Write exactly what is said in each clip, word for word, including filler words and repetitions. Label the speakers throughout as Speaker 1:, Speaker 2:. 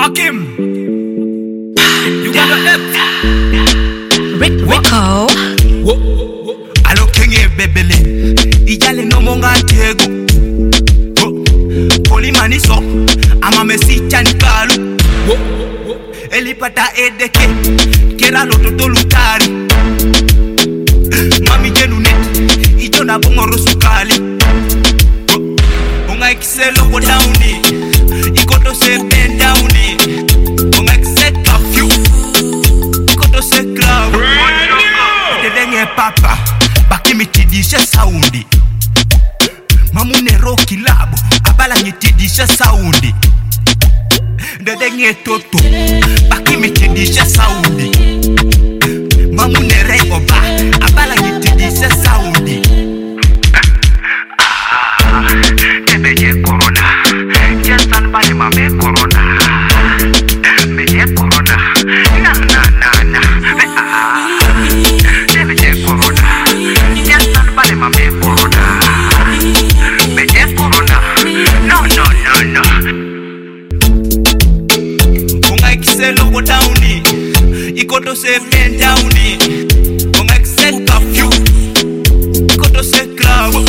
Speaker 1: Hakim, you got a left.
Speaker 2: Rick Rico.
Speaker 1: Alo kenge bebele, ijale no monga tego. Poli maniso, ama mesita ni kalu. Elipata edeke, kera lototo lutari. Mami jenunet, ijo na bongo rosukali. Onga ikiselo go downi, ikoto se bend downi. Onga ikise curfew, ikoto se club. Dedenge papa, baki mitidisha saundi. Mamune roki labo, abala mitidisha saundi. Dedenge toto, baki mitidisha saundi. Mamune rego ba, abala mitidisha saundi. Beje corona, jasan bale mame corona. Beje corona, na na na na. Beje corona, jasan bale mame corona. Beje corona, no no no no. Onga ikiselo go downi, ikoto se bend downi. Onga ikiselo curfew, ikoto se club.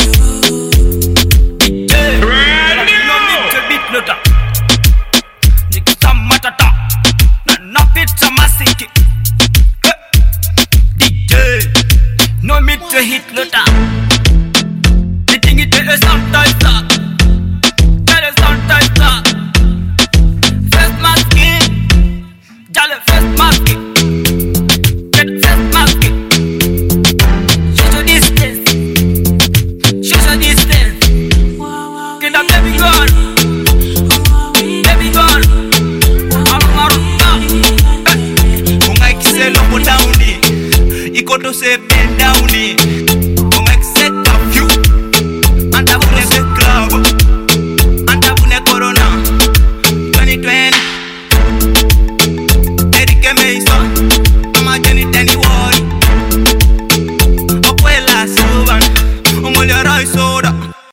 Speaker 1: No need to hit Luther. The thing it is sometimes that. That is sometimes that. First mask it. Jolly first mask it. Get first mask it. Social distance. Social distance. Get a baby girl. Baby girl. Unga ikiselo go downi, ikoto se bend downi.